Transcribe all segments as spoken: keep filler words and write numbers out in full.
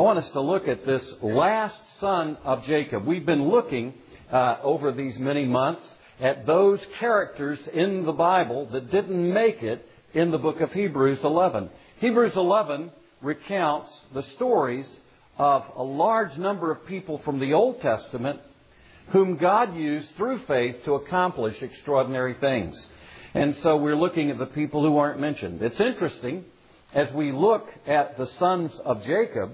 I want us to look at this last son of Jacob. We've been looking uh, over these many months at those characters in the Bible that didn't make it in the book of Hebrews eleven. Hebrews eleven recounts the stories of a large number of people from the Old Testament whom God used through faith to accomplish extraordinary things. And so we're looking at the people who aren't mentioned. It's interesting, as we look at the sons of Jacob,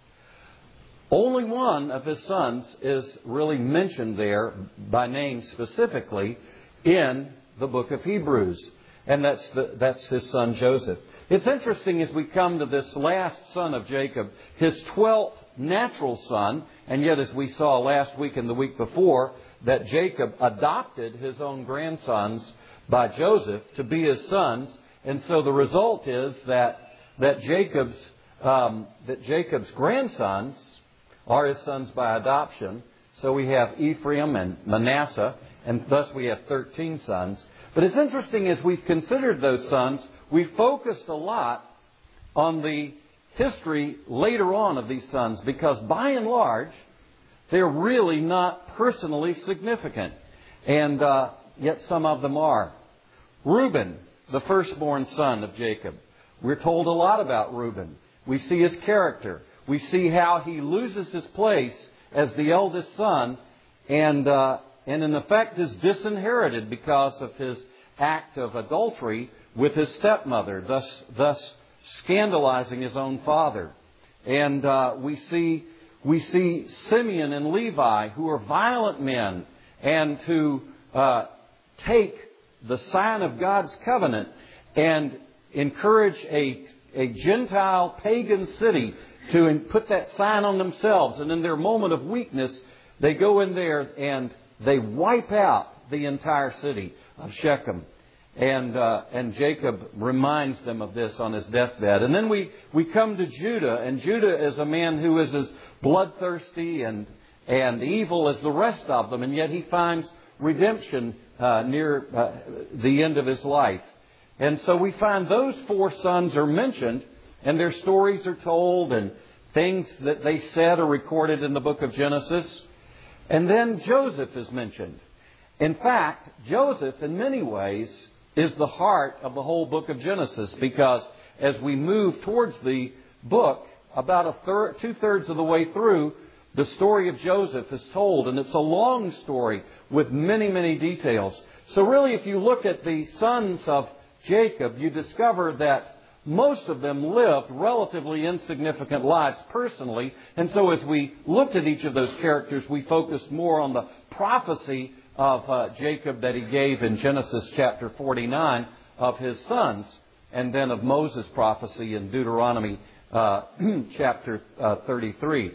only one of his sons is really mentioned there by name specifically in the book of Hebrews. And that's, the, that's his son Joseph. It's interesting as we come to this last son of Jacob, his twelfth natural son, and yet as we saw last week and the week before, that Jacob adopted his own grandsons by Joseph to be his sons. And so the result is that, that, Jacob's, um, that Jacob's grandsons are his sons by adoption. So we have Ephraim and Manasseh, and thus we have thirteen sons. But it's interesting as we've considered those sons, we focused a lot on the history later on of these sons, because by and large, they're really not personally significant. And uh, yet some of them are. Reuben, the firstborn son of Jacob. We're told a lot about Reuben. We see his character. We see how he loses his place as the eldest son and, uh, and in effect is disinherited because of his act of adultery with his stepmother, thus, thus scandalizing his own father. And uh, we see we see Simeon and Levi, who are violent men and who uh, take the sign of God's covenant and encourage a, a Gentile pagan city to put that sign on themselves. And in their moment of weakness, they go in there and they wipe out the entire city of Shechem. And uh, and Jacob reminds them of this on his deathbed. And then we, we come to Judah. And Judah is a man who is as bloodthirsty and, and evil as the rest of them. And yet he finds redemption uh, near uh, the end of his life. And so we find those four sons are mentioned. And their stories are told. And things that they said are recorded in the book of Genesis. And then Joseph is mentioned. In fact, Joseph in many ways is the heart of the whole book of Genesis, because as we move towards the book, about a third, two-thirds of the way through, the story of Joseph is told, and it's a long story with many, many details. So really, if you look at the sons of Jacob, you discover that most of them lived relatively insignificant lives personally, and so as we looked at each of those characters, we focused more on the prophecy of uh, Jacob that he gave in Genesis chapter forty-nine of his sons, and then of Moses' prophecy in Deuteronomy uh, chapter uh, thirty-three.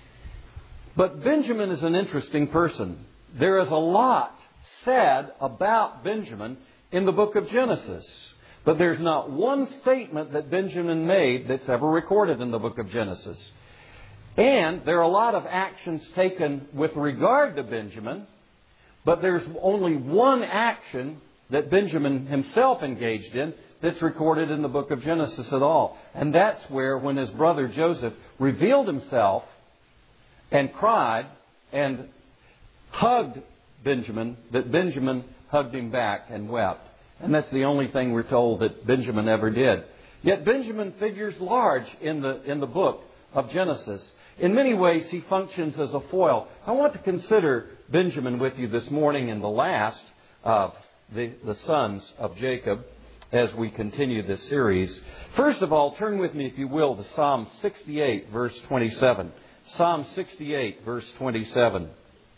But Benjamin is an interesting person. There is a lot said about Benjamin in the book of Genesis, but there's not one statement that Benjamin made that's ever recorded in the book of Genesis. And there are a lot of actions taken with regard to Benjamin, but there's only one action that Benjamin himself engaged in that's recorded in the book of Genesis at all. And that's where, when his brother Joseph revealed himself and cried and hugged Benjamin, that Benjamin hugged him back and wept. And that's the only thing we're told that Benjamin ever did. Yet Benjamin figures large in the, in the book of Genesis. In many ways, he functions as a foil. I want to consider Benjamin with you this morning in the last of the, the sons of Jacob as we continue this series. First of all, turn with me, if you will, to Psalm sixty-eight, verse twenty-seven. Psalm sixty-eight, verse twenty-seven.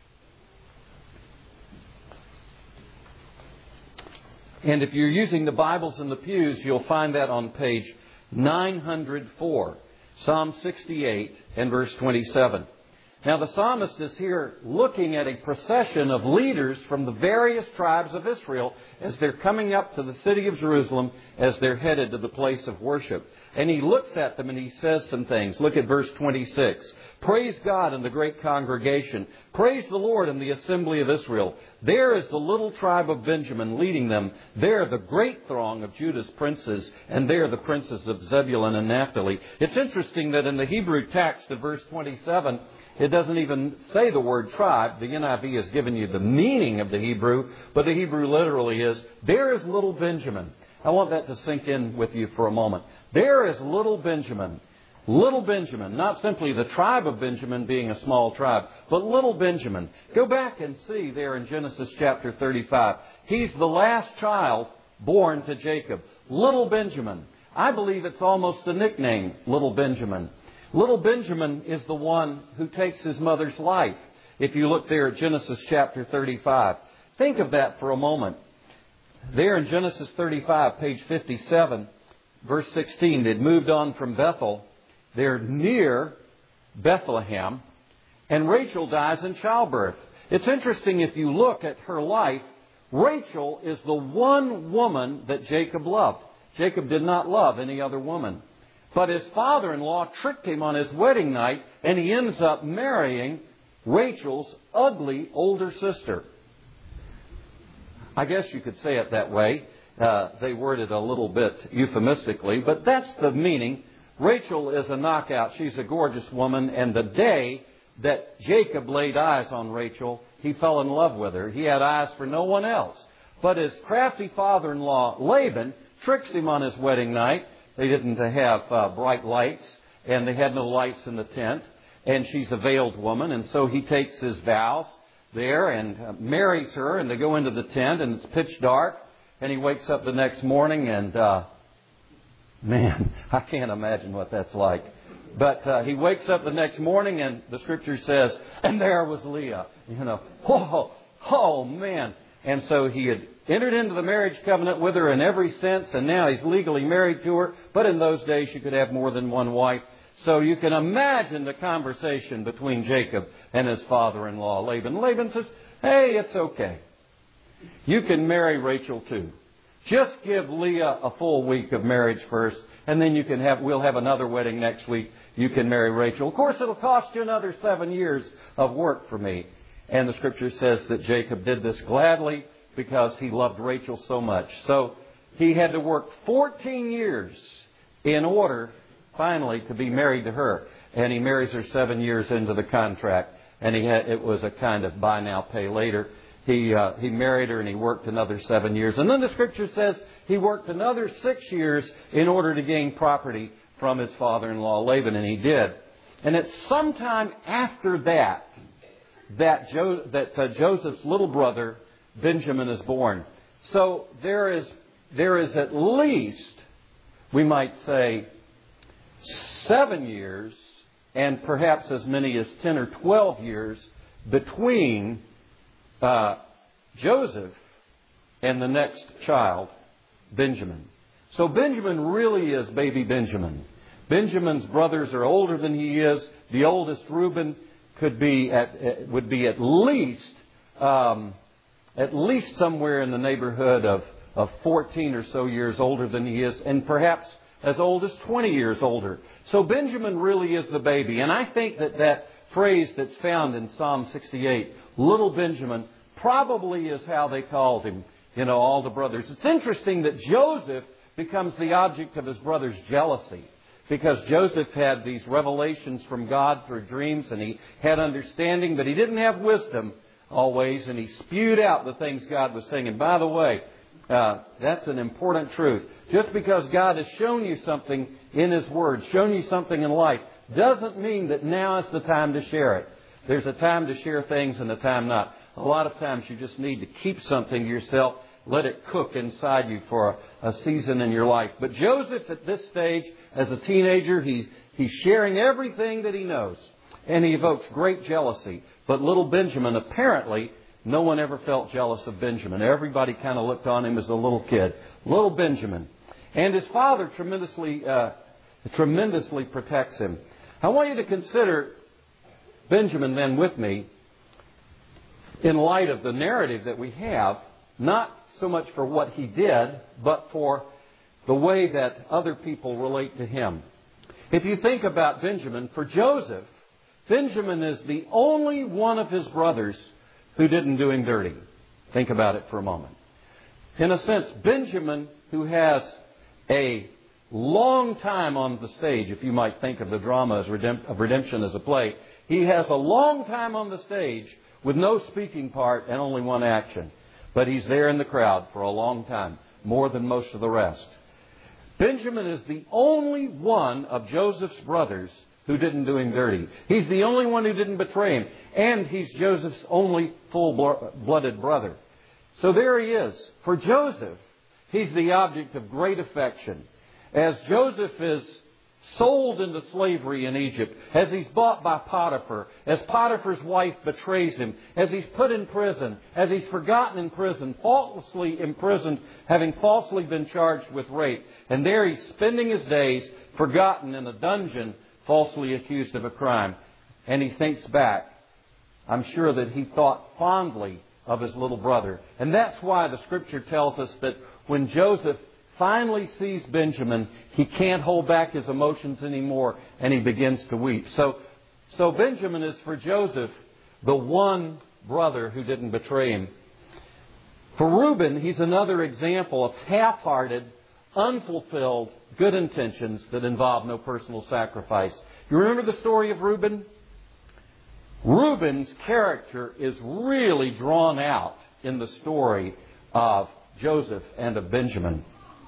And if you're using the Bibles in the pews, you'll find that on page nine hundred four. Psalm sixty-eight and verse twenty-seven. Now the psalmist is here looking at a procession of leaders from the various tribes of Israel as they're coming up to the city of Jerusalem, as they're headed to the place of worship. And he looks at them and he says some things. Look at verse twenty-six. Praise God in the great congregation. Praise the Lord in the assembly of Israel. There is the little tribe of Benjamin leading them. There the great throng of Judah's princes, and there the princes of Zebulun and Naphtali. It's interesting that in the Hebrew text of verse twenty-seven, it doesn't even say the word tribe. The N I V has given you the meaning of the Hebrew, but the Hebrew literally is, there is little Benjamin. I want that to sink in with you for a moment. There is little Benjamin. Little Benjamin, not simply the tribe of Benjamin being a small tribe, but little Benjamin. Go back and see there in Genesis chapter thirty-five. He's the last child born to Jacob. Little Benjamin. I believe it's almost a nickname, Little Benjamin. Little Benjamin is the one who takes his mother's life. If you look there at Genesis chapter thirty-five. Think of that for a moment. There in Genesis thirty-five, page fifty-seven, verse sixteen, they'd moved on from Bethel. They're near Bethlehem, and Rachel dies in childbirth. It's interesting if you look at her life, Rachel is the one woman that Jacob loved. Jacob did not love any other woman. But his father-in-law tricked him on his wedding night, and he ends up marrying Rachel's ugly older sister. I guess you could say it that way. Uh, they worded a little bit euphemistically, but that's the meaning. Rachel is a knockout. She's a gorgeous woman. And the day that Jacob laid eyes on Rachel, he fell in love with her. He had eyes for no one else. But his crafty father-in-law, Laban, tricks him on his wedding night. They didn't have uh, bright lights, and they had no lights in the tent. And she's a veiled woman. And so he takes his vows there and uh, marries her. And they go into the tent, and it's pitch dark. And he wakes up the next morning and... Uh, Man, I can't imagine what that's like. But uh, he wakes up the next morning and the Scripture says, and there was Leah. You know, oh, oh man. And so he had entered into the marriage covenant with her in every sense, and now he's legally married to her. But in those days you could have more than one wife. So you can imagine the conversation between Jacob and his father-in-law, Laban. Laban says, hey, it's okay. You can marry Rachel too. Just give Leah a full week of marriage first, and then you can have, we'll have another wedding next week. You can marry Rachel. Of course, it'll cost you another seven years of work for me. And the Scripture says that Jacob did this gladly because he loved Rachel so much. So he had to work fourteen years in order, finally, to be married to her. And he marries her seven years into the contract. And he had, it was a kind of buy now, pay later. He uh, he married her and he worked another seven years. And then the Scripture says he worked another six years in order to gain property from his father-in-law Laban, and he did. And it's sometime after that that, jo- that uh, Joseph's little brother Benjamin is born. So there is there is at least, we might say, seven years and perhaps as many as ten or twelve years between Uh, Joseph and the next child, Benjamin. So Benjamin really is baby Benjamin. Benjamin's brothers are older than he is. The oldest, Reuben, could be at would be at least um, at least somewhere in the neighborhood of of fourteen or so years older than he is, and perhaps as old as twenty years older. So Benjamin really is the baby, and I think that that phrase that's found in Psalm sixty-eight, little Benjamin, probably is how they called him, you know, all the brothers. It's interesting that Joseph becomes the object of his brother's jealousy, because Joseph had these revelations from God through dreams, and he had understanding, but he didn't have wisdom always, and he spewed out the things God was saying. And by the way, uh, that's an important truth. Just because God has shown you something in His Word, shown you something in life, doesn't mean that now is the time to share it. There's a time to share things and a time not. A lot of times you just need to keep something to yourself, let it cook inside you for a, a season in your life. But Joseph at this stage, as a teenager, he, he's sharing everything that he knows. And he evokes great jealousy. But little Benjamin, apparently, no one ever felt jealous of Benjamin. Everybody kind of looked on him as a little kid. Little Benjamin. And his father tremendously, uh, tremendously protects him. I want you to consider Benjamin then with me in light of the narrative that we have, not so much for what he did, but for the way that other people relate to him. If you think about Benjamin, for Joseph, Benjamin is the only one of his brothers who didn't do him dirty. Think about it for a moment. In a sense, Benjamin, who has a long time on the stage, if you might think of the drama as redemp- of redemption as a play, he has a long time on the stage with no speaking part and only one action. But he's there in the crowd for a long time, more than most of the rest. Benjamin is the only one of Joseph's brothers who didn't do him dirty. He's the only one who didn't betray him. And he's Joseph's only full-blooded brother. So there he is. For Joseph, he's the object of great affection. As Joseph is sold into slavery in Egypt, as he's bought by Potiphar, as Potiphar's wife betrays him, as he's put in prison, as he's forgotten in prison, faultlessly imprisoned, having falsely been charged with rape. And there he's spending his days forgotten in a dungeon, falsely accused of a crime. And he thinks back. I'm sure that he thought fondly of his little brother. And that's why the Scripture tells us that when Joseph finally sees Benjamin, he can't hold back his emotions anymore, and he begins to weep. So, so Benjamin is for Joseph the one brother who didn't betray him. For Reuben, he's another example of half-hearted, unfulfilled good intentions that involve no personal sacrifice. You remember the story of Reuben? Reuben's character is really drawn out in the story of Joseph and of Benjamin.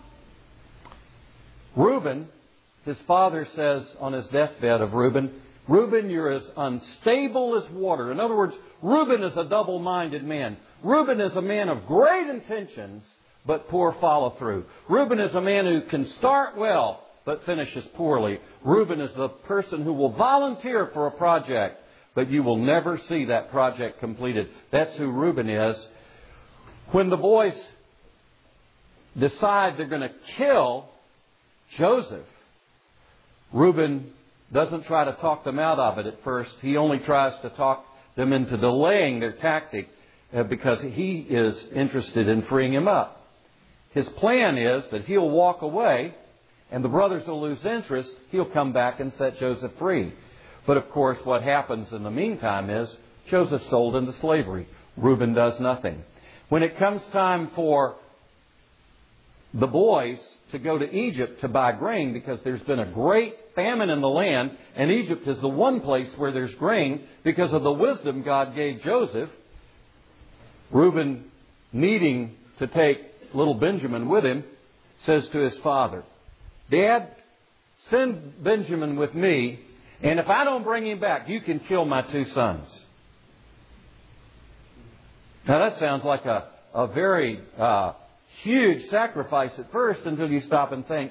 Reuben, his father says on his deathbed of Reuben, Reuben, you're as unstable as water. In other words, Reuben is a double-minded man. Reuben is a man of great intentions, but poor follow-through. Reuben is a man who can start well, but finishes poorly. Reuben is the person who will volunteer for a project, but you will never see that project completed. That's who Reuben is. When the boys decide they're going to kill Joseph, Reuben doesn't try to talk them out of it at first. He only tries to talk them into delaying their tactic uh, because he is interested in freeing him up. His plan is that he'll walk away and the brothers will lose interest. He'll come back and set Joseph free. But of course, what happens in the meantime is Joseph's sold into slavery. Reuben does nothing. When it comes time for the boys to go to Egypt to buy grain, because there's been a great famine in the land, and Egypt is the one place where there's grain because of the wisdom God gave Joseph, Reuben, needing to take little Benjamin with him, says to his father, Dad, send Benjamin with me, and if I don't bring him back, you can kill my two sons. Now that sounds like a, a very uh, huge sacrifice at first until you stop and think,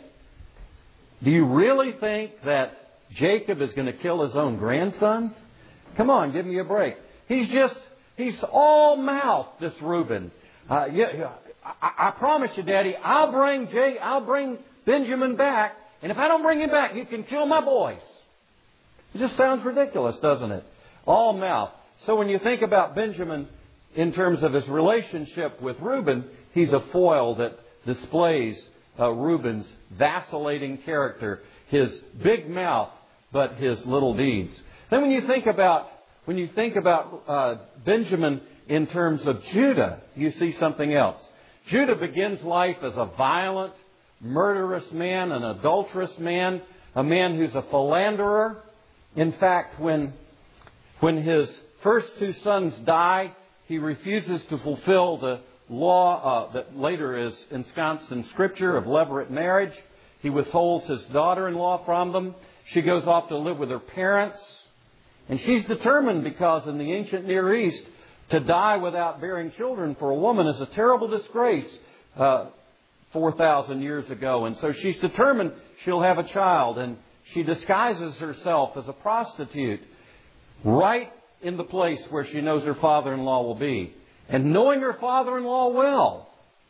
do you really think that Jacob is going to kill his own grandsons? Come on, give me a break. He's just, he's all mouth, this Reuben. Uh, yeah, I, I promise you, Daddy, I'll bring Jay, I'll bring Benjamin back, and if I don't bring him back, you can kill my boys. It just sounds ridiculous, doesn't it? All mouth. So when you think about Benjamin in terms of his relationship with Reuben, he's a foil that displays uh, Reuben's vacillating character, his big mouth, but his little deeds. Then when you think about when you think about uh, Benjamin in terms of Judah, you see something else. Judah begins life as a violent, murderous man, an adulterous man, a man who's a philanderer. In fact, when when his first two sons die, he refuses to fulfill the law uh, that later is ensconced in Scripture of levirate marriage. He withholds his daughter-in-law from them. She goes off to live with her parents. And she's determined, because in the ancient Near East, to die without bearing children for a woman is a terrible disgrace uh, four thousand years ago. And so she's determined she'll have a child. And she disguises herself as a prostitute right in the place where she knows her father-in-law will be. And knowing her father-in-law well,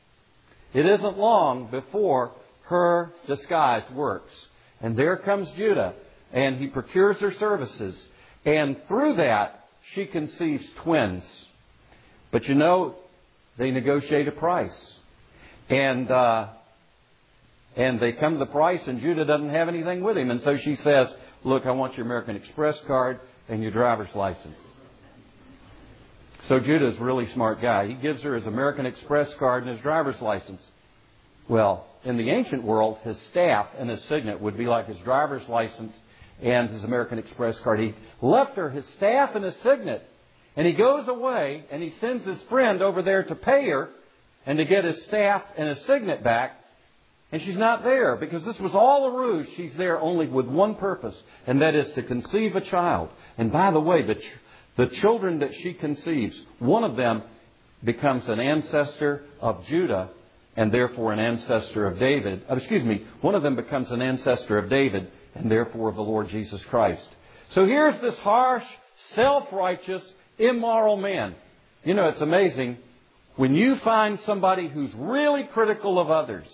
it isn't long before her disguise works. And there comes Judah, and he procures her services. And through that, she conceives twins. But you know, they negotiate a price. And uh, and they come to the price, and Judah doesn't have anything with him. And so she says, look, I want your American Express card and your driver's license. So Judah's a really smart guy. He gives her his American Express card and his driver's license. Well, in the ancient world, his staff and his signet would be like his driver's license and his American Express card. He left her his staff and his signet. And he goes away and he sends his friend over there to pay her and to get his staff and his signet back. And she's not there because this was all a ruse. She's there only with one purpose, and that is to conceive a child. And by the way, the, ch- the children that she conceives, one of them becomes an ancestor of Judah and therefore an ancestor of David. Uh, excuse me, one of them becomes an ancestor of David and therefore of the Lord Jesus Christ. So here's this harsh, self-righteous, immoral man. You know, it's amazing. When you find somebody who's really critical of others,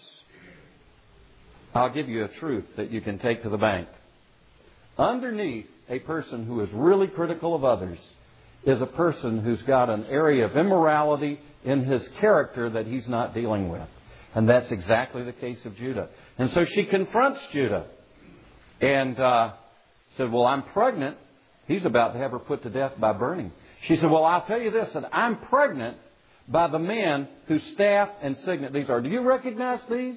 I'll give you a truth that you can take to the bank. Underneath a person who is really critical of others is a person who's got an area of immorality in his character that he's not dealing with. And that's exactly the case of Judah. And so she confronts Judah and uh, said, well, I'm pregnant. He's about to have her put to death by burning. She said, well, I'll tell you this, that I'm pregnant by the man whose staff and signet these are. Do you recognize these?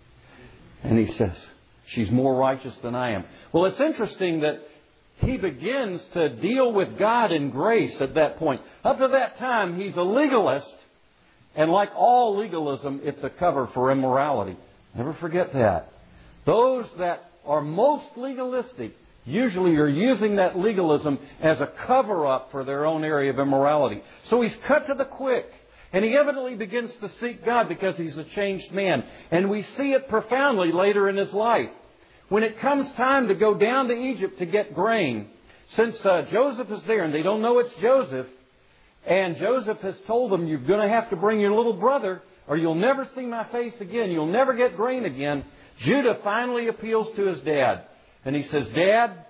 And he says, she's more righteous than I am. Well, it's interesting that he begins to deal with God in grace at that point. Up to that time, he's a legalist. And like all legalism, it's a cover for immorality. Never forget that. Those that are most legalistic usually are using that legalism as a cover-up for their own area of immorality. So he's cut to the quick. And he evidently begins to seek God because he's a changed man. And we see it profoundly later in his life. When it comes time to go down to Egypt to get grain, since uh, Joseph is there and they don't know it's Joseph, and Joseph has told them, you're going to have to bring your little brother or you'll never see my face again. You'll never get grain again. Judah finally appeals to his dad. And he says, Dad,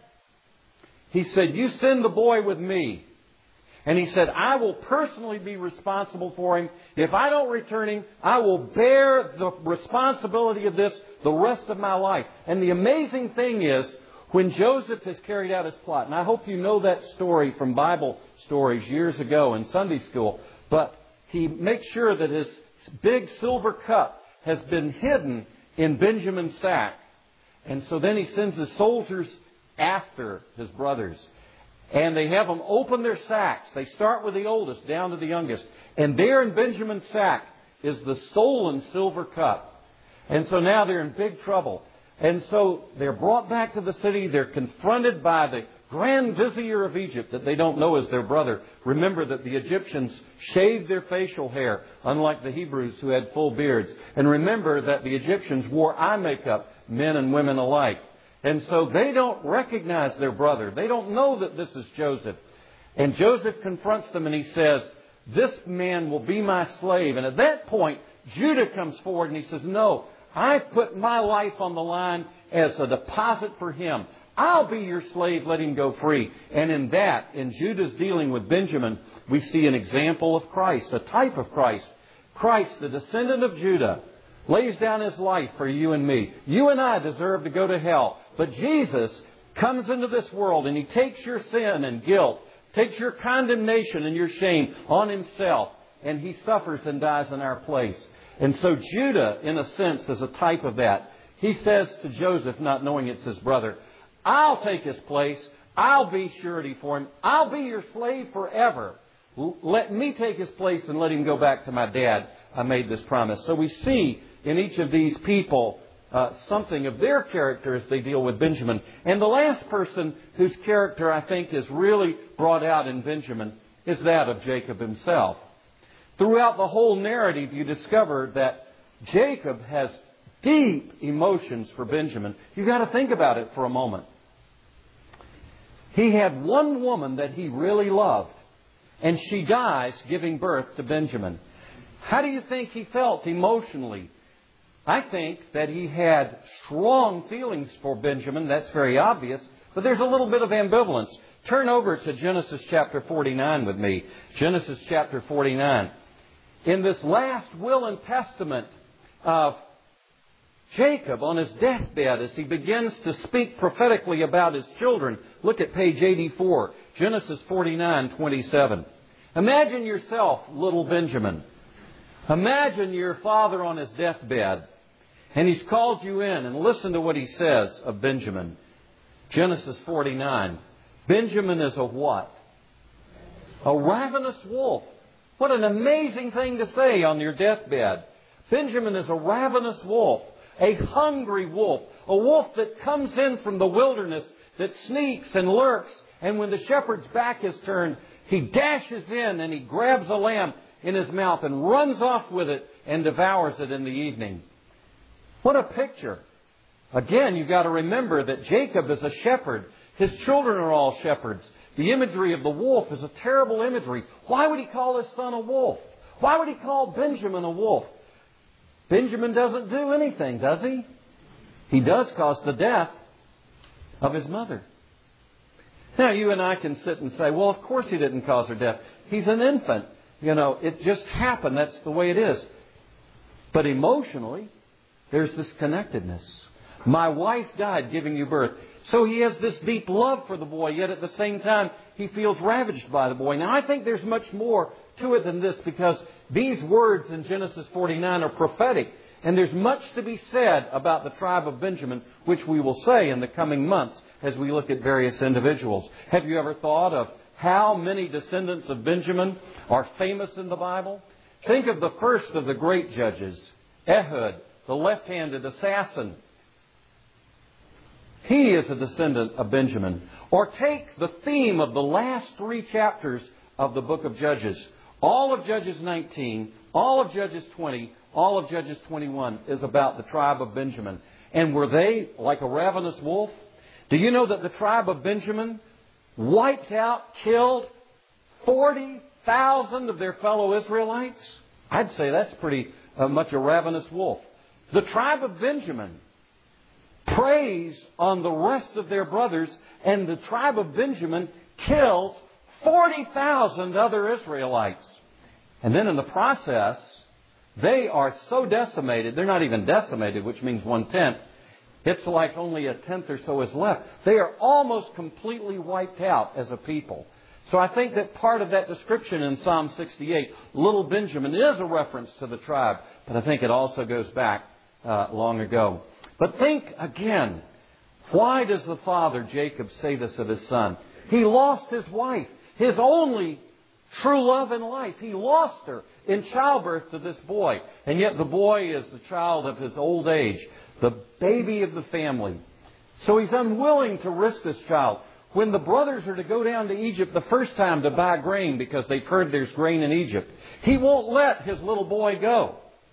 he said, you send the boy with me. And he said, I will personally be responsible for him. If I don't return him, I will bear the responsibility of this the rest of my life. And the amazing thing is, when Joseph has carried out his plot, and I hope you know that story from Bible stories years ago in Sunday school, but he makes sure that his big silver cup has been hidden in Benjamin's sack. And so then he sends his soldiers after his brothers. And they have them open their sacks. They start with the oldest down to the youngest. And there in Benjamin's sack is the stolen silver cup. And so now they're in big trouble. And so they're brought back to the city. They're confronted by the Grand Vizier of Egypt that they don't know is their brother. Remember that the Egyptians shaved their facial hair, unlike the Hebrews who had full beards. And remember that the Egyptians wore eye makeup, men and women alike. And so they don't recognize their brother. They don't know that this is Joseph. And Joseph confronts them and he says, this man will be my slave. And at that point, Judah comes forward and he says, no, I put my life on the line as a deposit for him. I'll be your slave. Let him go free. And in that, in Judah's dealing with Benjamin, we see an example of Christ, a type of Christ. Christ, the descendant of Judah, lays down his life for you and me. You and I deserve to go to hell. But Jesus comes into this world and he takes your sin and guilt, takes your condemnation and your shame on himself, and he suffers and dies in our place. And so Judah, in a sense, is a type of that. He says to Joseph, not knowing it's his brother, I'll take his place. I'll be surety for him. I'll be your slave forever. Let me take his place and let him go back to my dad. I made this promise. So we see in each of these people uh, something of their character as they deal with Benjamin. And the last person whose character I think is really brought out in Benjamin is that of Jacob himself. Throughout the whole narrative, you discover that Jacob has deep emotions for Benjamin. You've got to think about it for a moment. He had one woman that he really loved, and she dies giving birth to Benjamin. How do you think he felt emotionally? I think that he had strong feelings for Benjamin. That's very obvious. But there's a little bit of ambivalence. Turn over to Genesis chapter forty-nine with me. Genesis chapter forty-nine. In this last will and testament of Jacob on his deathbed, as he begins to speak prophetically about his children, look at page eighty-four, Genesis forty-nine twenty-seven. Imagine yourself, little Benjamin. Imagine your father on his deathbed, and he's called you in, and listen to what he says of Benjamin. Genesis forty-nine. Benjamin is a what? A ravenous wolf. What an amazing thing to say on your deathbed. Benjamin is a ravenous wolf, a hungry wolf, a wolf that comes in from the wilderness, that sneaks and lurks, and when the shepherd's back is turned, he dashes in and he grabs a lamb in his mouth and runs off with it and devours it in the evening. What a picture. Again, you've got to remember that Jacob is a shepherd. His children are all shepherds. The imagery of the wolf is a terrible imagery. Why would he call his son a wolf? Why would he call Benjamin a wolf? Benjamin doesn't do anything, does he? He does cause the death of his mother. Now, you and I can sit and say, well, of course he didn't cause her death. He's an infant. You know, it just happened. That's the way it is. But emotionally, there's this connectedness. My wife died giving you birth. So he has this deep love for the boy, yet at the same time, he feels ravaged by the boy. Now, I think there's much more to it than this, because these words in Genesis forty-nine are prophetic. And there's much to be said about the tribe of Benjamin, which we will say in the coming months as we look at various individuals. Have you ever thought of how many descendants of Benjamin are famous in the Bible? Think of the first of the great judges, Ehud, the left-handed assassin. He is a descendant of Benjamin. Or take the theme of the last three chapters of the book of Judges. All of Judges nineteen, all of Judges twenty, all of Judges twenty-one is about the tribe of Benjamin. And were they like a ravenous wolf? Do you know that the tribe of Benjamin wiped out, killed forty thousand of their fellow Israelites? I'd say that's pretty uh, much a ravenous wolf. The tribe of Benjamin preys on the rest of their brothers, and the tribe of Benjamin kills forty thousand other Israelites. And then in the process, they are so decimated, they're not even decimated, which means one-tenth. It's like only a tenth or so is left. They are almost completely wiped out as a people. So I think that part of that description in Psalm sixty-eight, little Benjamin, is a reference to the tribe. But I think it also goes back uh, long ago. But think again, why does the father, Jacob, say this of his son? He lost his wife, his only true love in life. He lost her in childbirth to this boy. And yet the boy is the child of his old age, the baby of the family. So he's unwilling to risk this child. When the brothers are to go down to Egypt the first time to buy grain because they've heard there's grain in Egypt, he won't let his little boy go.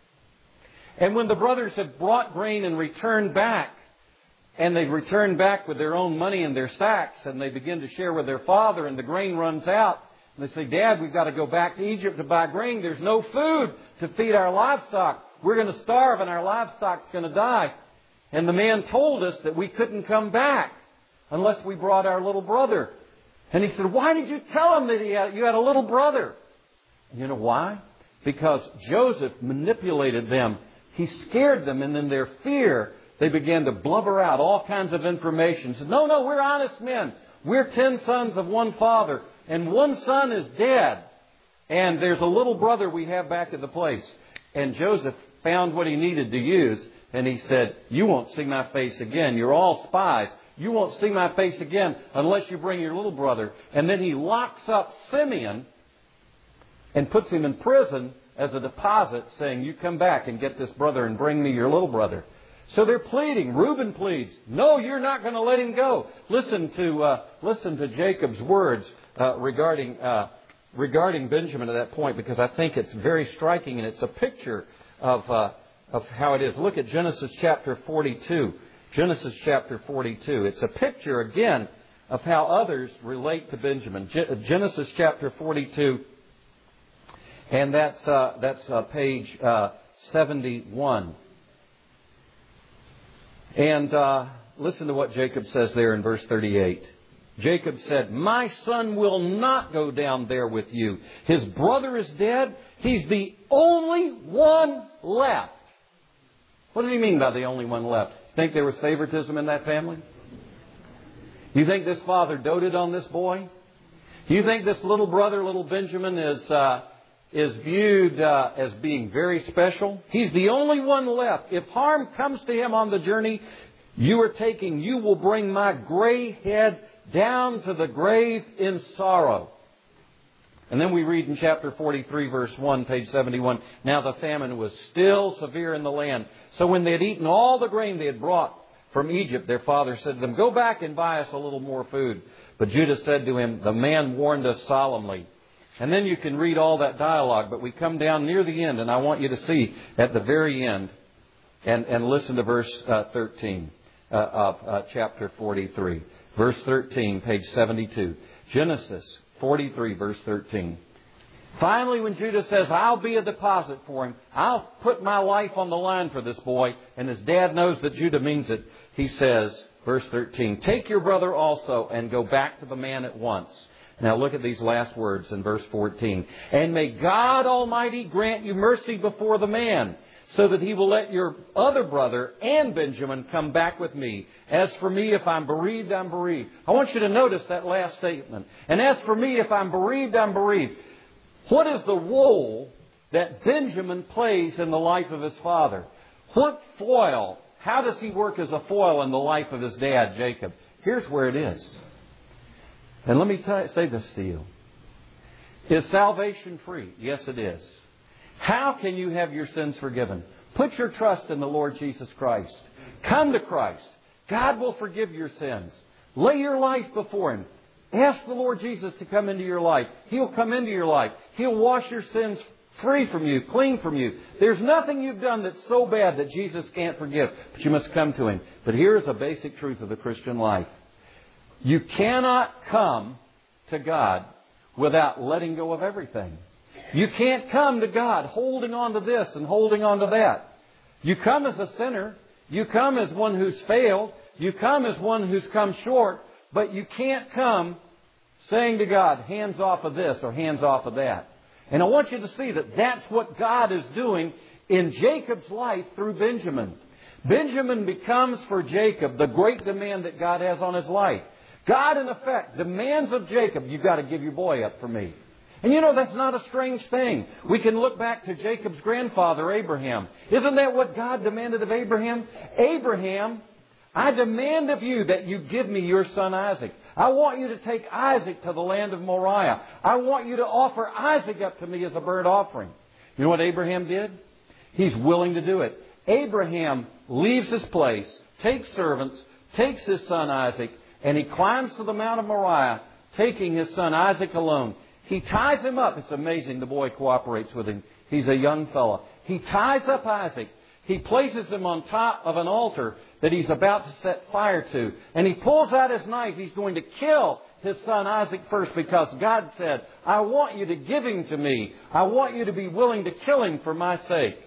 And when the brothers have brought grain and returned back, and they've returned back with their own money in their sacks, and they begin to share with their father, and the grain runs out, and they say, Dad, we've got to go back to Egypt to buy grain. There's no food to feed our livestock. We're going to starve and our livestock's going to die. And the man told us that we couldn't come back unless we brought our little brother. And he said, why did you tell him that he had, you had a little brother? And you know why? Because Joseph manipulated them. He scared them, and in their fear, they began to blubber out all kinds of information. He said, no, no, we're honest men. We're ten sons of one father, and one son is dead. And there's a little brother we have back at the place. And Joseph found what he needed to use, and he said, you won't see my face again. You're all spies. You won't see my face again unless you bring your little brother. And then he locks up Simeon and puts him in prison as a deposit, saying, you come back and get this brother and bring me your little brother. So they're pleading. Reuben pleads, no, you're not going to let him go. Listen to uh, listen to Jacob's words uh, regarding uh, regarding Benjamin at that point, because I think it's very striking, and it's a picture of uh, of how it is. Look at Genesis chapter forty-two. Genesis chapter forty-two. It's a picture, again, of how others relate to Benjamin. Ge- Genesis chapter forty-two. And that's uh, that's uh, page uh, seventy-one. And uh, listen to what Jacob says there in verse thirty-eight. Jacob said, my son will not go down there with you. His brother is dead. He's the only one left. What does he mean by the only one left? Think there was favoritism in that family? You think this father doted on this boy? Do you think this little brother, little Benjamin, is uh, is viewed uh, as being very special? He's the only one left. If harm comes to him on the journey you are taking, you will bring my gray head down to the grave in sorrow. And then we read in chapter forty-three, verse one, page seventy-one, now the famine was still severe in the land. So when they had eaten all the grain they had brought from Egypt, their father said to them, go back and buy us a little more food. But Judah said to him, the man warned us solemnly. And then you can read all that dialogue, but we come down near the end, and I want you to see at the very end and, and listen to verse uh, thirteen uh, of uh, chapter forty-three. Verse thirteen, page seventy-two. Genesis forty-three, verse thirteen. Finally, when Judah says, I'll be a deposit for him, I'll put my life on the line for this boy, and his dad knows that Judah means it, he says, verse thirteen, take your brother also and go back to the man at once. Now look at these last words in verse fourteen. And may God Almighty grant you mercy before the man, so that he will let your other brother and Benjamin come back with me. As for me, if I'm bereaved, I'm bereaved. I want you to notice that last statement. And as for me, if I'm bereaved, I'm bereaved. What is the role that Benjamin plays in the life of his father? What foil? How does he work as a foil in the life of his dad, Jacob? Here's where it is. And let me t- say this to you. Is salvation free? Yes, it is. How can you have your sins forgiven? Put your trust in the Lord Jesus Christ. Come to Christ. God will forgive your sins. Lay your life before Him. Ask the Lord Jesus to come into your life. He'll come into your life. He'll wash your sins free from you, clean from you. There's nothing you've done that's so bad that Jesus can't forgive, but you must come to Him. But here's a basic truth of the Christian life. You cannot come to God without letting go of everything. You can't come to God holding on to this and holding on to that. You come as a sinner. You come as one who's failed. You come as one who's come short. But you can't come saying to God, hands off of this or hands off of that. And I want you to see that that's what God is doing in Jacob's life through Benjamin. Benjamin becomes for Jacob the great demand that God has on his life. God, in effect, demands of Jacob, you've got to give your boy up for me. And you know, that's not a strange thing. We can look back to Jacob's grandfather, Abraham. Isn't that what God demanded of Abraham? Abraham, I demand of you that you give me your son Isaac. I want you to take Isaac to the land of Moriah. I want you to offer Isaac up to me as a burnt offering. You know what Abraham did? He's willing to do it. Abraham leaves his place, takes servants, takes his son Isaac, and he climbs to the Mount of Moriah, taking his son Isaac alone. He ties him up. It's amazing the boy cooperates with him. He's a young fellow. He ties up Isaac. He places him on top of an altar that he's about to set fire to. And he pulls out his knife. He's going to kill his son Isaac first because God said, I want you to give him to me. I want you to be willing to kill him for my sake.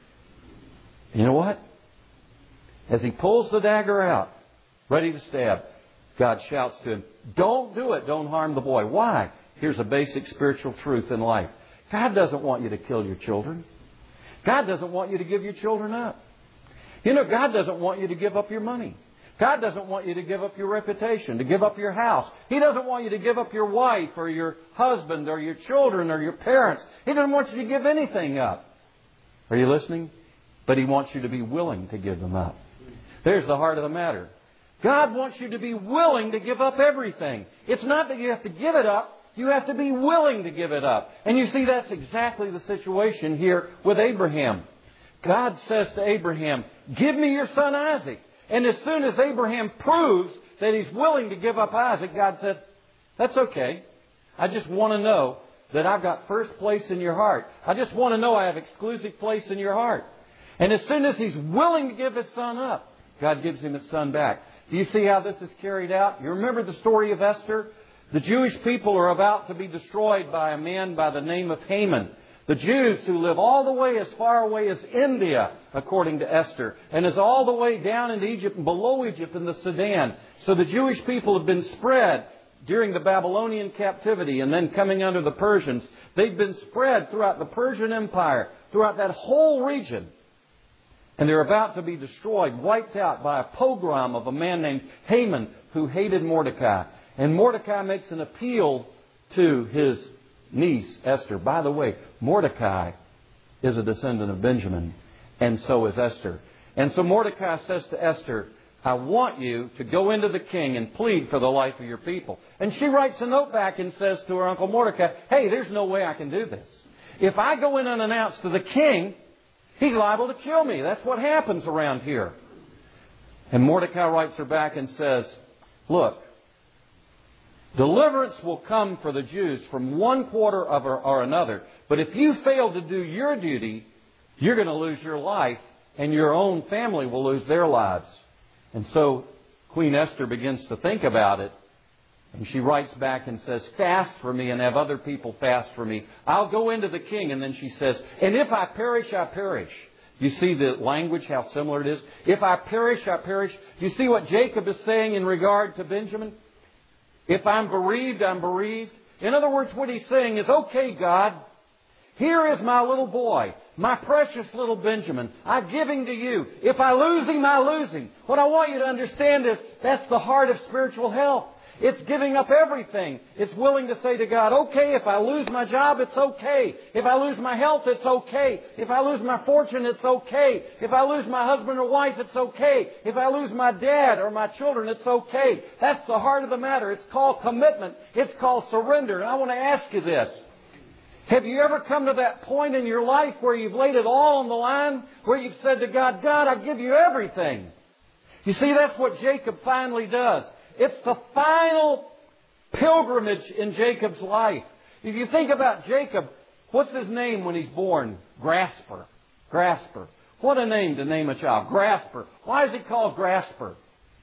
You know what? As he pulls the dagger out, ready to stab, God shouts to him, don't do it. Don't harm the boy. Why? Here's a basic spiritual truth in life. God doesn't want you to kill your children. God doesn't want you to give your children up. You know, God doesn't want you to give up your money. God doesn't want you to give up your reputation, to give up your house. He doesn't want you to give up your wife or your husband or your children or your parents. He doesn't want you to give anything up. Are you listening? But He wants you to be willing to give them up. There's the heart of the matter. God wants you to be willing to give up everything. It's not that you have to give it up. You have to be willing to give it up. And you see, that's exactly the situation here with Abraham. God says to Abraham, give me your son Isaac. And as soon as Abraham proves that he's willing to give up Isaac, God said, that's okay. I just want to know that I've got first place in your heart. I just want to know I have exclusive place in your heart. And as soon as he's willing to give his son up, God gives him his son back. Do you see how this is carried out? You remember the story of Esther? The Jewish people are about to be destroyed by a man by the name of Haman. The Jews who live all the way as far away as India, according to Esther, and is all the way down into Egypt and below Egypt in the Sudan. So the Jewish people have been spread during the Babylonian captivity and then coming under the Persians. They've been spread throughout the Persian Empire, throughout that whole region. And they're about to be destroyed, wiped out by a pogrom of a man named Haman who hated Mordecai. And Mordecai makes an appeal to his niece, Esther. By the way, Mordecai is a descendant of Benjamin, and so is Esther. And so Mordecai says to Esther, I want you to go into the king and plead for the life of your people. And she writes a note back and says to her uncle Mordecai, hey, there's no way I can do this. If I go in unannounced to the king, he's liable to kill me. That's what happens around here. And Mordecai writes her back and says, look, deliverance will come for the Jews from one quarter of or, or another. But if you fail to do your duty, you're going to lose your life, and your own family will lose their lives. And so Queen Esther begins to think about it. And she writes back and says, fast for me and have other people fast for me. I'll go into the king. And then she says, and if I perish, I perish. You see the language, how similar it is? If I perish, I perish. You see what Jacob is saying in regard to Benjamin? If I'm bereaved, I'm bereaved. In other words, what he's saying is, okay, God, here is my little boy, my precious little Benjamin. I give him to you. If I lose him, I lose him. What I want you to understand is that's the heart of spiritual health. It's giving up everything. It's willing to say to God, okay, if I lose my job, it's okay. If I lose my health, it's okay. If I lose my fortune, it's okay. If I lose my husband or wife, it's okay. If I lose my dad or my children, it's okay. That's the heart of the matter. It's called commitment. It's called surrender. And I want to ask you this. Have you ever come to that point in your life where you've laid it all on the line? Where you've said to God, God, I give you everything. You see, that's what Jacob finally does. It's the final pilgrimage in Jacob's life. If you think about Jacob, what's his name when he's born? Grasper. Grasper. What a name to name a child. Grasper. Why is he called Grasper?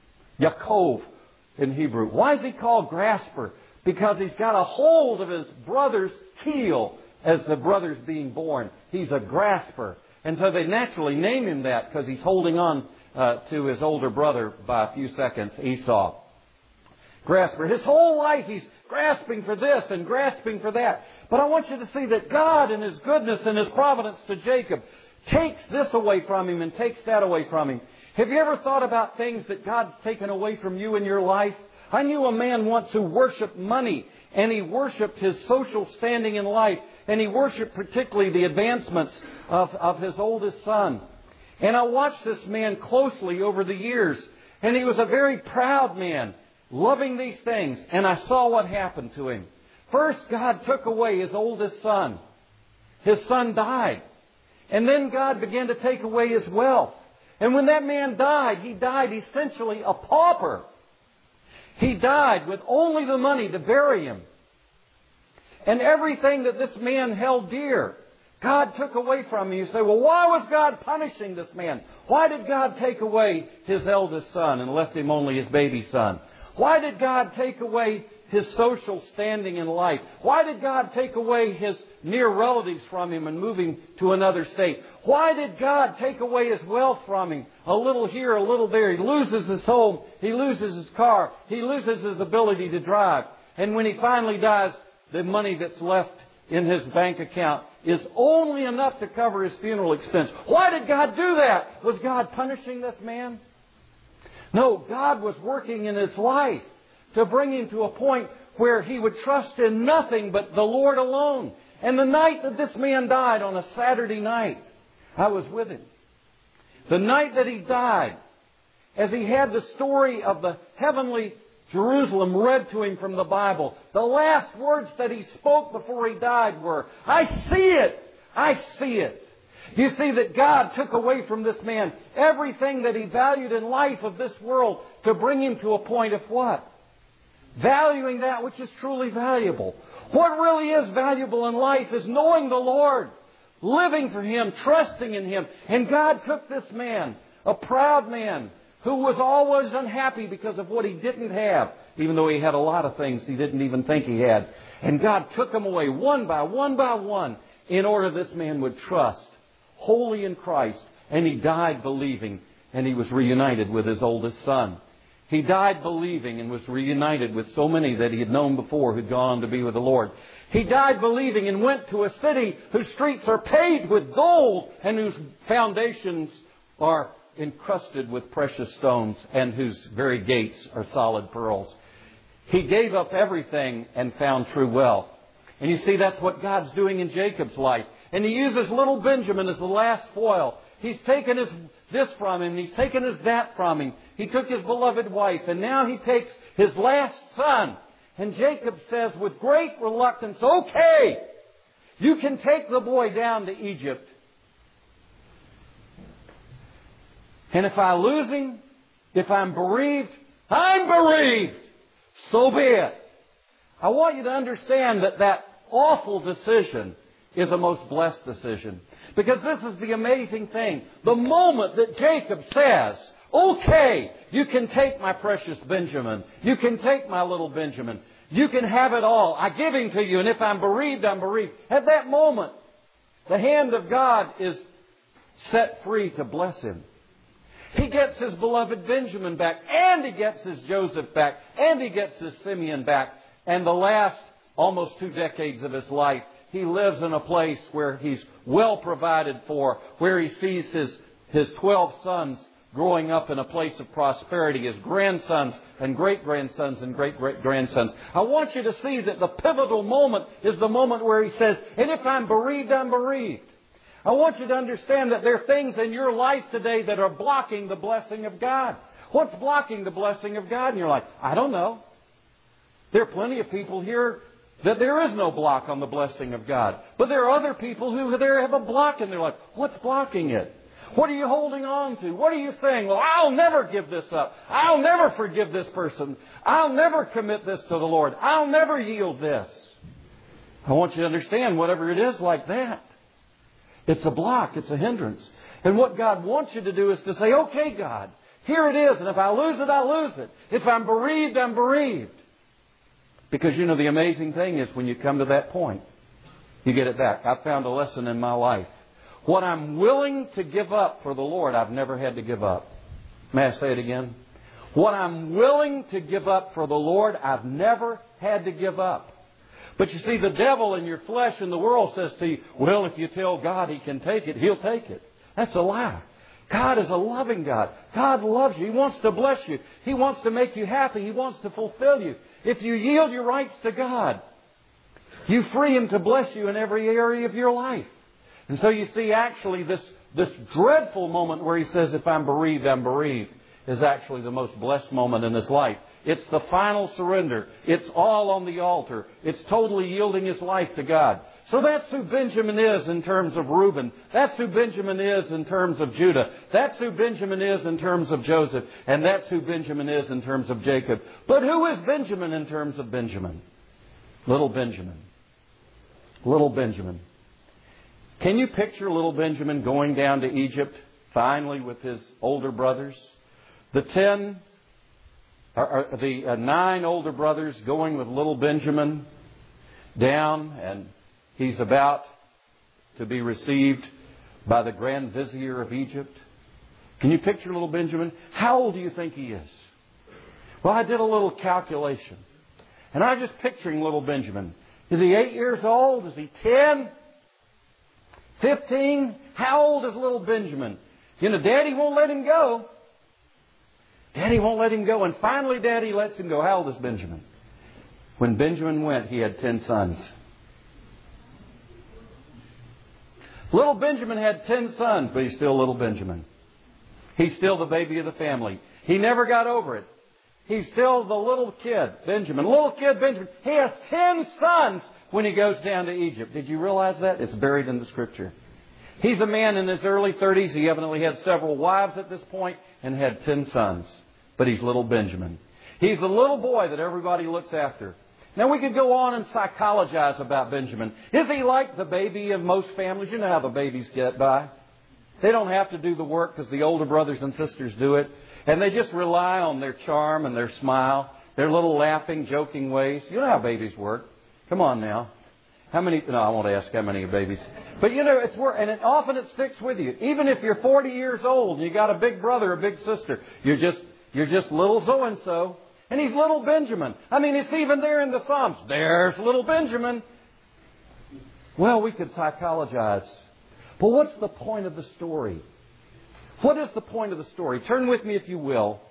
Yaakov in Hebrew. Why is he called Grasper? Because he's got a hold of his brother's heel as the brother's being born. He's a grasper. And so they naturally name him that because he's holding on uh, to his older brother by a few seconds, Esau. Grasper. His whole life he's grasping for this and grasping for that. But I want you to see that God in His goodness and His providence to Jacob takes this away from him and takes that away from him. Have you ever thought about things that God's taken away from you in your life? I knew a man once who worshipped money, and he worshipped his social standing in life, and he worshipped particularly the advancements of, of his oldest son. And I watched this man closely over the years, and he was a very proud man, loving these things, and I saw what happened to him. First, God took away his oldest son. His son died. And then God began to take away his wealth. And when that man died, he died essentially a pauper. He died with only the money to bury him. And everything that this man held dear, God took away from him. You say, well, why was God punishing this man? Why did God take away his eldest son and left him only his baby son? Why did God take away his social standing in life? Why did God take away his near relatives from him and move him to another state? Why did God take away his wealth from him? A little here, a little there. He loses his home. He loses his car. He loses his ability to drive. And when he finally dies, the money that's left in his bank account is only enough to cover his funeral expense. Why did God do that? Was God punishing this man? No, God was working in his life to bring him to a point where he would trust in nothing but the Lord alone. And the night that this man died, on a Saturday night, I was with him. The night that he died, as he had the story of the heavenly Jerusalem read to him from the Bible, the last words that he spoke before he died were, I see it! I see it! You see that God took away from this man everything that he valued in life of this world to bring him to a point of what? Valuing that which is truly valuable. What really is valuable in life is knowing the Lord, living for Him, trusting in Him. And God took this man, a proud man, who was always unhappy because of what he didn't have, even though he had a lot of things he didn't even think he had. And God took him away one by one by one in order this man would trust wholly in Christ. And he died believing, and he was reunited with his oldest son. He died believing and was reunited with so many that he had known before who'd gone on to be with the Lord. He died believing and went to a city whose streets are paved with gold and whose foundations are encrusted with precious stones and whose very gates are solid pearls. He gave up everything and found true wealth. And you see, that's what God's doing in Jacob's life. And He uses little Benjamin as the last foil. He's taken his this from him. He's taken his that from him. He took his beloved wife. And now he takes his last son. And Jacob says with great reluctance, okay, you can take the boy down to Egypt. And if I lose him, if I'm bereaved, I'm bereaved. So be it. I want you to understand that that awful decision is a most blessed decision. Because this is the amazing thing. The moment that Jacob says, okay, you can take my precious Benjamin. You can take my little Benjamin. You can have it all. I give him to you. And if I'm bereaved, I'm bereaved. At that moment, the hand of God is set free to bless him. He gets his beloved Benjamin back. And he gets his Joseph back. And he gets his Simeon back. And the last almost two decades of his life, he lives in a place where he's well provided for, where he sees his, his twelve sons growing up in a place of prosperity, his grandsons and great-grandsons and great-great-grandsons. I want you to see that the pivotal moment is the moment where he says, and if I'm bereaved, I'm bereaved. I want you to understand that there are things in your life today that are blocking the blessing of God. What's blocking the blessing of God in your life? I don't know. There are plenty of people here that there is no block on the blessing of God. But there are other people who there have a block in their life. What's blocking it? What are you holding on to? What are you saying? Well, I'll never give this up. I'll never forgive this person. I'll never commit this to the Lord. I'll never yield this. I want you to understand, whatever it is like that, it's a block. It's a hindrance. And what God wants you to do is to say, okay, God, here it is. And if I lose it, I lose it. If I'm bereaved, I'm bereaved. Because, you know, the amazing thing is when you come to that point, you get it back. I found a lesson in my life. What I'm willing to give up for the Lord, I've never had to give up. May I say it again? What I'm willing to give up for the Lord, I've never had to give up. But you see, the devil in your flesh in the world says to you, well, if you tell God He can take it, He'll take it. That's a lie. God is a loving God. God loves you. He wants to bless you. He wants to make you happy. He wants to fulfill you. If you yield your rights to God, you free Him to bless you in every area of your life. And so you see, actually, this, this dreadful moment where He says, if I'm bereaved, I'm bereaved, is actually the most blessed moment in his life. It's the final surrender. It's all on the altar. It's totally yielding his life to God. So that's who Benjamin is in terms of Reuben. That's who Benjamin is in terms of Judah. That's who Benjamin is in terms of Joseph. And that's who Benjamin is in terms of Jacob. But who is Benjamin in terms of Benjamin? Little Benjamin. Little Benjamin. Can you picture little Benjamin going down to Egypt, finally with his older brothers? The ten, or, or the uh, nine older brothers going with little Benjamin down, and he's about to be received by the Grand Vizier of Egypt. Can you picture little Benjamin? How old do you think he is? Well, I did a little calculation. And I was just picturing little Benjamin. Is he eight years old? Is he ten? Fifteen? How old is little Benjamin? You know, Daddy won't let him go. Daddy won't let him go. And finally, Daddy lets him go. How old is Benjamin? When Benjamin went, he had ten sons. Little Benjamin had ten sons, but he's still little Benjamin. He's still the baby of the family. He never got over it. He's still the little kid, Benjamin. Little kid, Benjamin. He has ten sons when he goes down to Egypt. Did you realize that? It's buried in the Scripture. He's a man in his early thirties. He evidently had several wives at this point and had ten sons. But he's little Benjamin. He's the little boy that everybody looks after. Now, we could go on and psychologize about Benjamin. Is he like the baby of most families? You know how the babies get by. They don't have to do the work because the older brothers and sisters do it. And they just rely on their charm and their smile, their little laughing, joking ways. You know how babies work. Come on now. How many? No, I won't ask how many are babies. But you know, it's work, and it, often it sticks with you. Even if you're forty years old and you got a big brother or a big sister, you're just you're just little so and so, and he's little Benjamin. I mean, it's even there in the Psalms. There's little Benjamin. Well, we could psychologize, but what's the point of the story? What is the point of the story? Turn with me, if you will,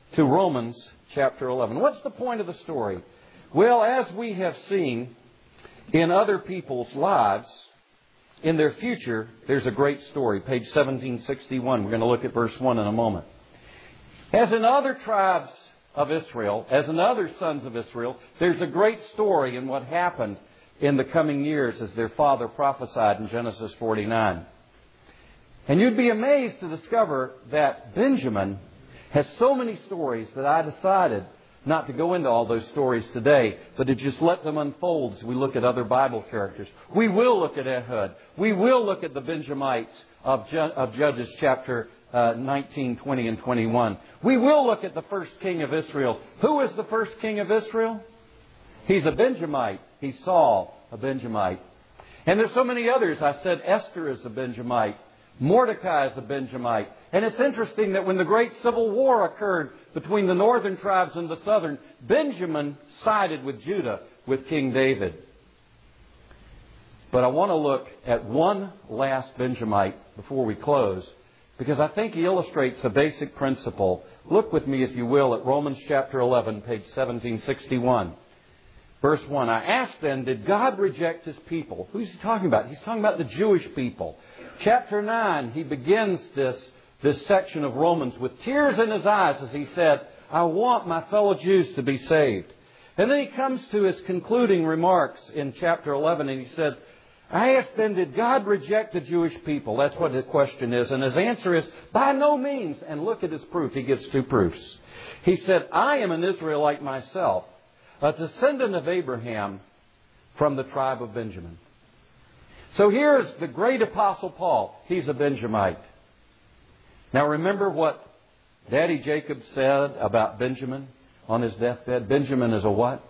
to Romans chapter eleven. What's the point of the story? Well, as we have seen in other people's lives, in their future, there's a great story. Page seventeen sixty-one. We're going to look at verse one in a moment. As in other tribes of Israel, as in other sons of Israel, there's a great story in what happened in the coming years as their father prophesied in Genesis forty-nine. And you'd be amazed to discover that Benjamin has so many stories that I decided not to go into all those stories today, but to just let them unfold as we look at other Bible characters. We will look at Ehud. We will look at the Benjamites of, Ju- of Judges chapter uh, nineteen, twenty, and twenty-one. We will look at the first king of Israel. Who is the first king of Israel? He's a Benjamite. He's Saul, a Benjamite. And there's so many others. I said Esther is a Benjamite. Mordecai is a Benjamite. And it's interesting that when the great civil war occurred between the northern tribes and the southern, Benjamin sided with Judah, with King David. But I want to look at one last Benjamite before we close, because I think he illustrates a basic principle. Look with me, if you will, at Romans chapter eleven, page seventeen sixty-one. Verse one, I asked then, did God reject His people? Who's he talking about? He's talking about the Jewish people. Chapter nine, he begins this, this section of Romans with tears in his eyes as he said, I want my fellow Jews to be saved. And then he comes to his concluding remarks in chapter eleven and he said, I asked then, did God reject the Jewish people? That's what the question is. And his answer is, by no means. And look at his proof. He gives two proofs. He said, I am an Israelite myself, a descendant of Abraham from the tribe of Benjamin. So here's the great apostle Paul. He's a Benjamite. Now remember what Daddy Jacob said about Benjamin on his deathbed. Benjamin is a what?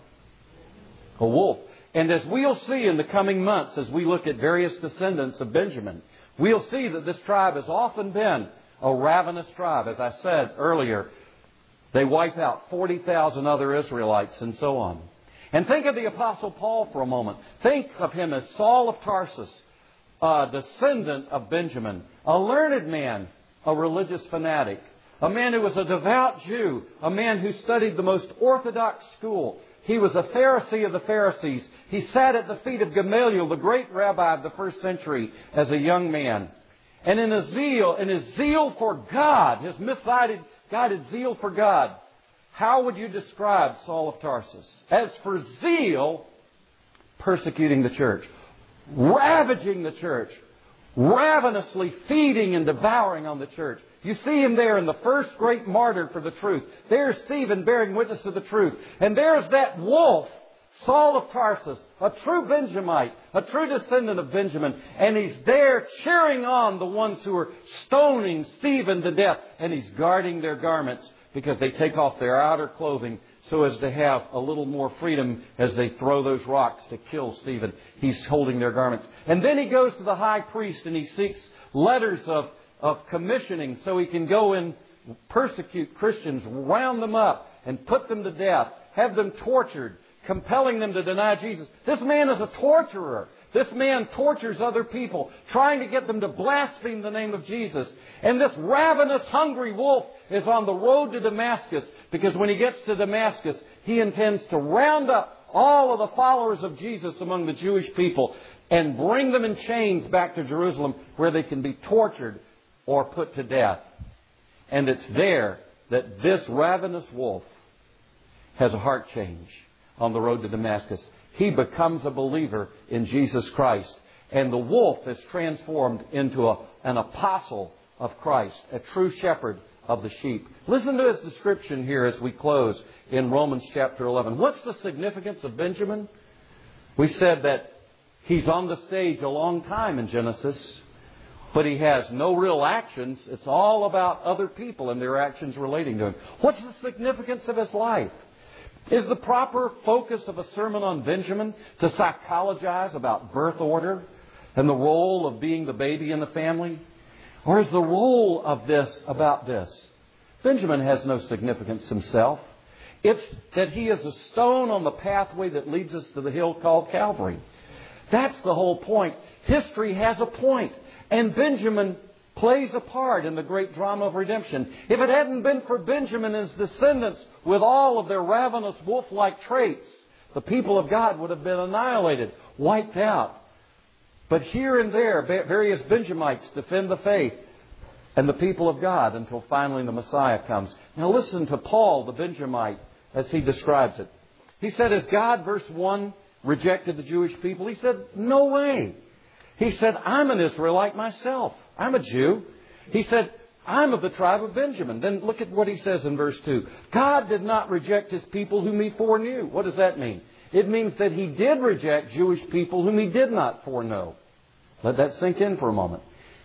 A wolf. And as we'll see in the coming months, as we look at various descendants of Benjamin, we'll see that this tribe has often been a ravenous tribe. As I said earlier, they wipe out forty thousand other Israelites and so on. And think of the Apostle Paul for a moment. Think of him as Saul of Tarsus, a descendant of Benjamin, a learned man, a religious fanatic, a man who was a devout Jew, a man who studied the most orthodox school. He was a Pharisee of the Pharisees. He sat at the feet of Gamaliel, the great rabbi of the first century, as a young man. And in his zeal, in his zeal for God, his misguided guided zeal for God, how would you describe Saul of Tarsus? As for zeal, persecuting the church, ravaging the church, ravenously feeding and devouring on the church. You see him there in the first great martyr for the truth. There's Stephen bearing witness to the truth. And there's that wolf, Saul of Tarsus, a true Benjamite, a true descendant of Benjamin. And he's there cheering on the ones who are stoning Stephen to death. And he's guarding their garments because they take off their outer clothing so as to have a little more freedom as they throw those rocks to kill Stephen. He's holding their garments. And then he goes to the high priest and he seeks letters of, of commissioning so he can go and persecute Christians, round them up and put them to death, have them tortured, compelling them to deny Jesus. This man is a torturer. This man tortures other people, trying to get them to blaspheme the name of Jesus. And this ravenous, hungry wolf is on the road to Damascus, because when he gets to Damascus, he intends to round up all of the followers of Jesus among the Jewish people and bring them in chains back to Jerusalem, where they can be tortured or put to death. And it's there that this ravenous wolf has a heart change on the road to Damascus. He becomes a believer in Jesus Christ. And the wolf is transformed into a, an apostle of Christ, a true shepherd of the sheep. Listen to his description here as we close in Romans chapter eleven. What's the significance of Benjamin? We said that he's on the stage a long time in Genesis, but he has no real actions. It's all about other people and their actions relating to him. What's the significance of his life? Is the proper focus of a sermon on Benjamin to psychologize about birth order and the role of being the baby in the family? Or is the role of this about this? Benjamin has no significance himself. It's that he is a stone on the pathway that leads us to the hill called Calvary. That's the whole point. History has a point. And Benjamin plays a part in the great drama of redemption. If it hadn't been for Benjamin and his descendants with all of their ravenous wolf-like traits, the people of God would have been annihilated, wiped out. But here and there, various Benjamites defend the faith and the people of God until finally the Messiah comes. Now listen to Paul, the Benjamite, as he describes it. He said, as God, verse one, rejected the Jewish people, he said, no way. He said, I'm an Israelite myself. I'm a Jew. He said, I'm of the tribe of Benjamin. Then look at what he says in verse two. God did not reject His people whom He foreknew. What does that mean? It means that He did reject Jewish people whom He did not foreknow. Let that sink in for a moment.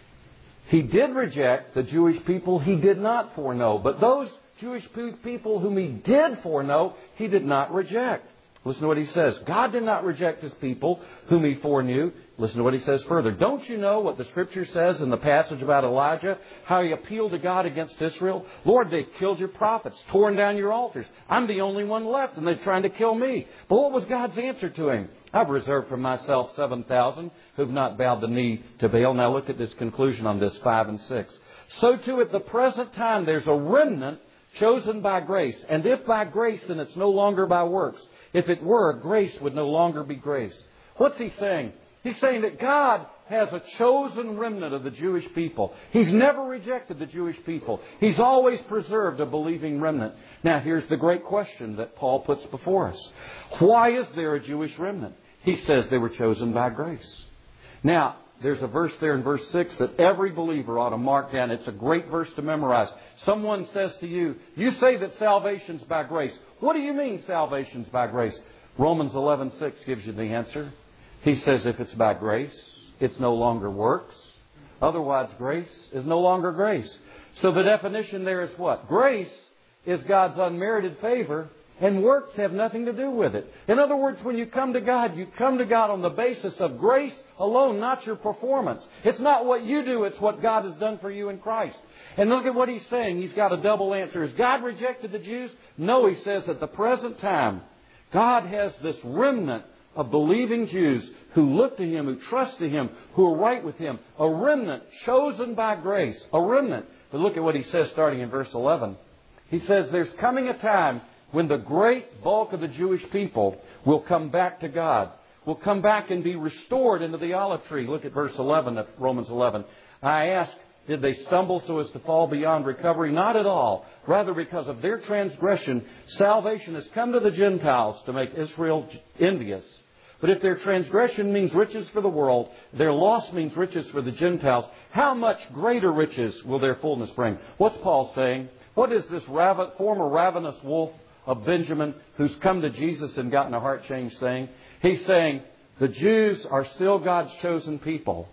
He did reject the Jewish people He did not foreknow. But those Jewish people whom He did foreknow, He did not reject. Listen to what He says. God did not reject His people whom He foreknew. Listen to what He says further. Don't you know what the Scripture says in the passage about Elijah? How he appealed to God against Israel? Lord, they've killed your prophets, torn down your altars. I'm the only one left and they're trying to kill me. But what was God's answer to him? I've reserved for myself seven thousand who've not bowed the knee to Baal. Now look at this conclusion on this, five and six. So too at the present time there's a remnant chosen by grace. And if by grace, then it's no longer by works. If it were, grace would no longer be grace. What's he saying? He's saying that God has a chosen remnant of the Jewish people. He's never rejected the Jewish people. He's always preserved a believing remnant. Now, here's the great question that Paul puts before us. Why is there a Jewish remnant? He says they were chosen by grace. Now, there's a verse there in verse six that every believer ought to mark down. It's a great verse to memorize. Someone says to you, you say that salvation's by grace. What do you mean salvation's by grace? Romans eleven six gives you the answer. He says if it's by grace, it's no longer works. Otherwise, grace is no longer grace. So the definition there is what? Grace is God's unmerited favor, and works have nothing to do with it. In other words, when you come to God, you come to God on the basis of grace alone, not your performance. It's not what you do, it's what God has done for you in Christ. And look at what he's saying. He's got a double answer. Has God rejected the Jews? No, he says at the present time, God has this remnant of believing Jews who look to Him, who trust to Him, who are right with Him. A remnant chosen by grace. A remnant. But look at what he says starting in verse eleven. He says there's coming a time when the great bulk of the Jewish people will come back to God. Will come back and be restored into the olive tree. Look at verse eleven of Romans eleven. I ask, did they stumble so as to fall beyond recovery? Not at all. Rather, because of their transgression, salvation has come to the Gentiles to make Israel envious. But if their transgression means riches for the world, their loss means riches for the Gentiles, how much greater riches will their fullness bring? What's Paul saying? What is this raven, former ravenous wolf of Benjamin who's come to Jesus and gotten a heart change saying? He's saying the Jews are still God's chosen people.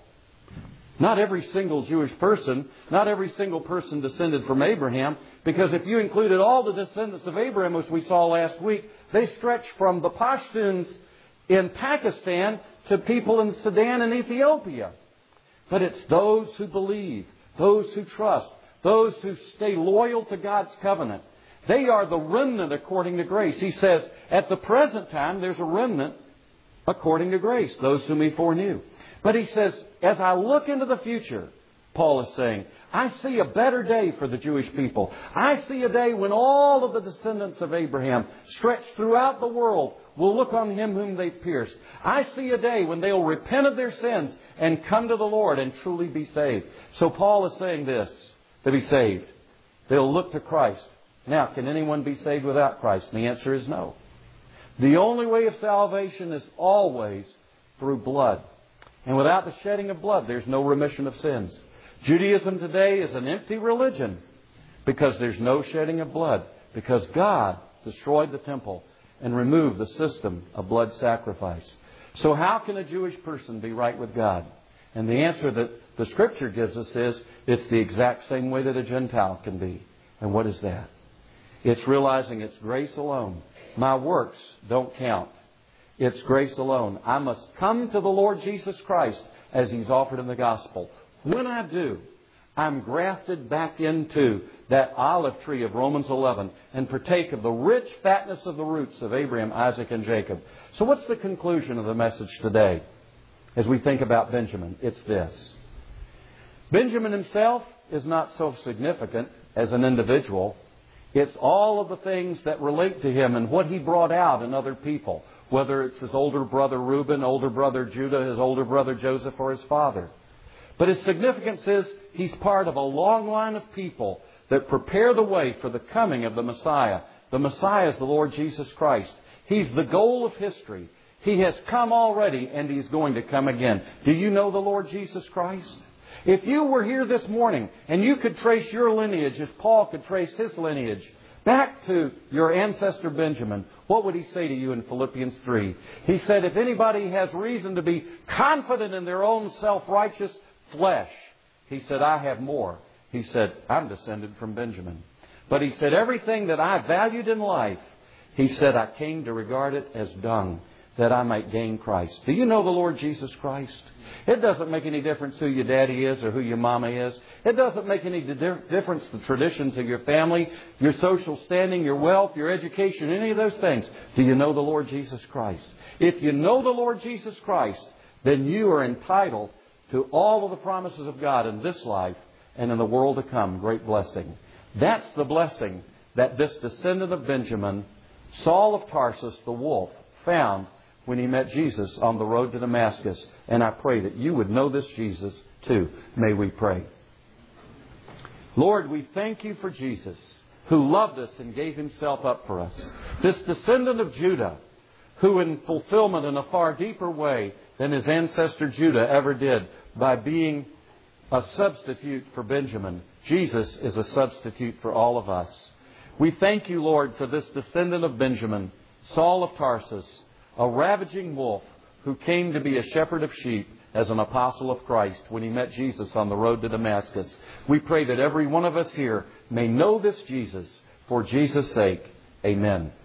Not every single Jewish person, not every single person descended from Abraham, because if you included all the descendants of Abraham, which we saw last week, they stretch from the Pashtuns in Pakistan to people in Sudan and Ethiopia. But it's those who believe, those who trust, those who stay loyal to God's covenant. They are the remnant according to grace. He says, at the present time, there's a remnant according to grace, those whom He foreknew. But he says, as I look into the future, Paul is saying, I see a better day for the Jewish people. I see a day when all of the descendants of Abraham, stretched throughout the world, will look on Him whom they've pierced. I see a day when they'll repent of their sins and come to the Lord and truly be saved. So Paul is saying this, to be saved. They'll look to Christ. Now, can anyone be saved without Christ? And the answer is no. The only way of salvation is always through blood. And without the shedding of blood, there's no remission of sins. Judaism today is an empty religion because there's no shedding of blood. Because God destroyed the temple and removed the system of blood sacrifice. So how can a Jewish person be right with God? And the answer that the Scripture gives us is, it's the exact same way that a Gentile can be. And what is that? It's realizing it's grace alone. My works don't count. It's grace alone. I must come to the Lord Jesus Christ as He's offered in the gospel. When I do, I'm grafted back into that olive tree of Romans eleven and partake of the rich fatness of the roots of Abraham, Isaac, and Jacob. So what's the conclusion of the message today as we think about Benjamin? It's this. Benjamin himself is not so significant as an individual. It's all of the things that relate to him and what he brought out in other people, whether it's his older brother Reuben, older brother Judah, his older brother Joseph, or his father. But his significance is he's part of a long line of people that prepare the way for the coming of the Messiah. The Messiah is the Lord Jesus Christ. He's the goal of history. He has come already and He's going to come again. Do you know the Lord Jesus Christ? If you were here this morning and you could trace your lineage as Paul could trace his lineage back to your ancestor Benjamin, what would he say to you in Philippians three? He said, if anybody has reason to be confident in their own self-righteous flesh, he said, I have more. He said, I'm descended from Benjamin. But he said, everything that I valued in life, he said, I came to regard it as dung, that I might gain Christ. Do you know the Lord Jesus Christ? It doesn't make any difference who your daddy is or who your mama is. It doesn't make any difference the traditions of your family, your social standing, your wealth, your education, any of those things. Do you know the Lord Jesus Christ? If you know the Lord Jesus Christ, then you are entitled to all of the promises of God in this life and in the world to come. Great blessing. That's the blessing that this descendant of Benjamin, Saul of Tarsus, the wolf, found when he met Jesus on the road to Damascus. And I pray that you would know this Jesus too. May we pray. Lord, we thank You for Jesus, who loved us and gave Himself up for us. This descendant of Judah, who in fulfillment in a far deeper way than his ancestor Judah ever did, by being a substitute for Benjamin, Jesus is a substitute for all of us. We thank You, Lord, for this descendant of Benjamin, Saul of Tarsus, a ravaging wolf who came to be a shepherd of sheep as an apostle of Christ when he met Jesus on the road to Damascus. We pray that every one of us here may know this Jesus for Jesus' sake. Amen.